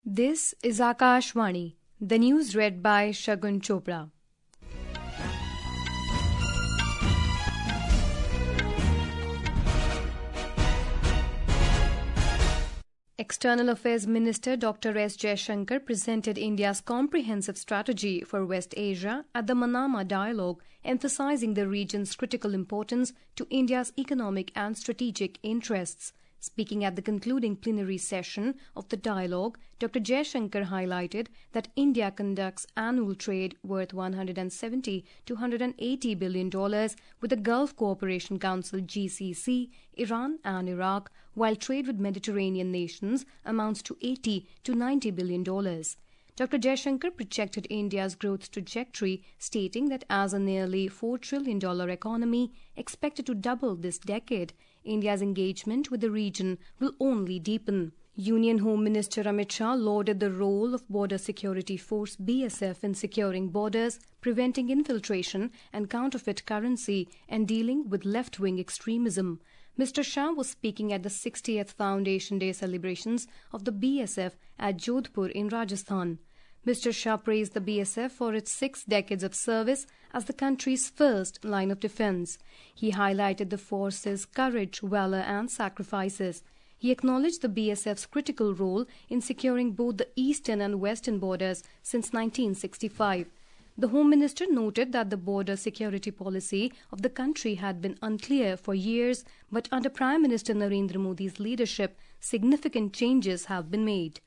This is Akashvani, the news read by Shagun Chopra. External Affairs Minister Dr. S. Jaishankar presented India's comprehensive strategy for West Asia at the Manama Dialogue, emphasizing the region's critical importance to India's economic and strategic interests. Speaking at the concluding plenary session of the dialogue, Dr. Jaishankar highlighted that India conducts annual trade worth $170 to $180 billion with the Gulf Cooperation Council GCC, Iran and Iraq, while trade with Mediterranean nations amounts to $80 to $90 billion. Dr. Jaishankar projected India's growth trajectory, stating that as a nearly $4 trillion economy expected to double this decade, India's engagement with the region will only deepen. Union Home Minister Amit Shah lauded the role of Border Security Force BSF in securing borders, preventing infiltration and counterfeit currency, and dealing with left-wing extremism. Mr. Shah was speaking at the 60th Foundation Day celebrations of the BSF at Jodhpur in Rajasthan. Mr. Shah praised the BSF for its 6 decades of service as the country's first line of defense. He highlighted the force's courage, valor and sacrifices. He acknowledged the BSF's critical role in securing both the eastern and western borders since 1965. The Home Minister noted that the border security policy of the country had been unclear for years, but under Prime Minister Narendra Modi's leadership, significant changes have been made.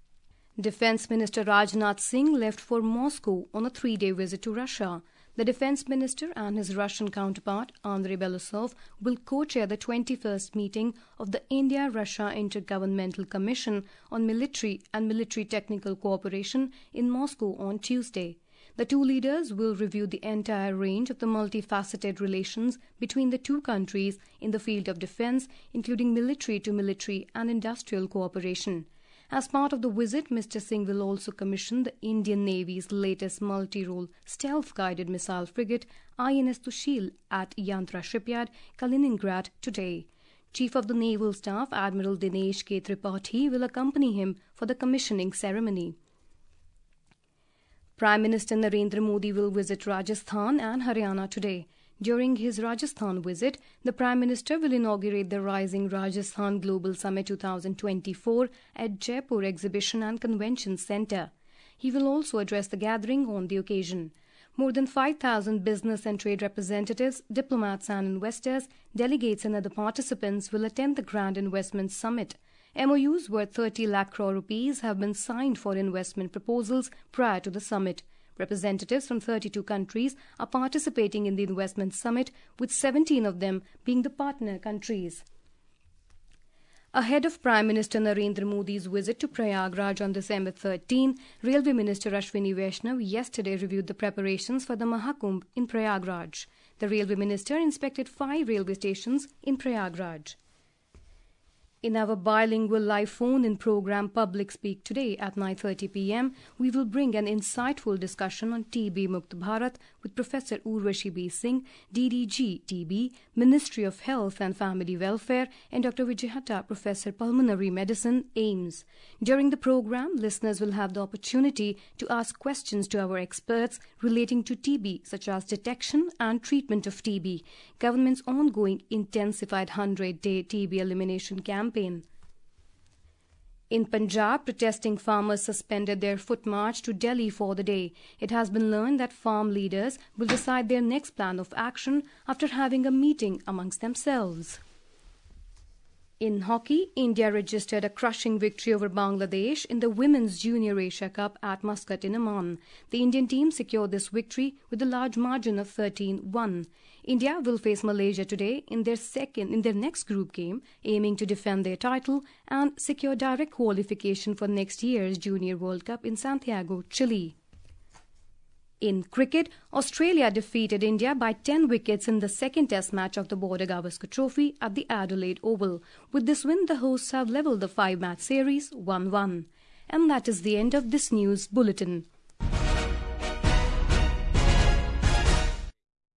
Defence Minister Rajnath Singh left for Moscow on a 3-day visit to Russia. The Defence Minister and his Russian counterpart, Andrei Belousov, will co-chair the 21st meeting of the India-Russia Intergovernmental Commission on Military and Military Technical Cooperation in Moscow on Tuesday. The two leaders will review the entire range of the multifaceted relations between the two countries in the field of defence, including military-to-military and industrial cooperation. As part of the visit, Mr. Singh will also commission the Indian Navy's latest multi-role stealth-guided missile frigate INS Tushil at Yantra Shipyard, Kaliningrad today. Chief of the Naval Staff Admiral Dinesh K. Tripathi will accompany him for the commissioning ceremony. Prime Minister Narendra Modi will visit Rajasthan and Haryana today. During his Rajasthan visit, the Prime Minister will inaugurate the Rising Rajasthan Global Summit 2024 at Jaipur Exhibition and Convention Centre. He will also address the gathering on the occasion. More than 5,000 business and trade representatives, diplomats and investors, delegates and other participants will attend the Grand Investment Summit. MOUs worth 30 lakh crore rupees have been signed for investment proposals prior to the summit. Representatives from 32 countries are participating in the investment summit, with 17 of them being the partner countries. Ahead of Prime Minister Narendra Modi's visit to Prayagraj on December 13, Railway Minister Ashwini Vaishnav yesterday reviewed the preparations for the Mahakumbh in Prayagraj. The Railway Minister inspected 5 railway stations in Prayagraj. In our bilingual live phone-in program Public Speak today at 9:30 p.m., we will bring an insightful discussion on TB Mukt Bharat with Professor Urvashi B. Singh, DDG TB, Ministry of Health and Family Welfare, and Dr. Vijay Hatta, Professor Pulmonary Medicine, AIIMS. During the program, listeners will have the opportunity to ask questions to our experts relating to TB, such as detection and treatment of TB, government's ongoing intensified 100-day TB elimination campaign. In Punjab, protesting farmers suspended their foot march to Delhi for the day. It has been learned that farm leaders will decide their next plan of action after having a meeting amongst themselves. In hockey, India registered a crushing victory over Bangladesh in the Women's Junior Asia Cup at Muscat in Oman. The Indian team secured this victory with a large margin of 13-1. India will face Malaysia today in their next group game, aiming to defend their title and secure direct qualification for next year's Junior World Cup in Santiago, Chile. In cricket, Australia defeated India by 10 wickets in the second test match of the Border Gavaskar Trophy at the Adelaide Oval. With this win, the hosts have levelled the 5-match series 1-1. And that is the end of this news bulletin.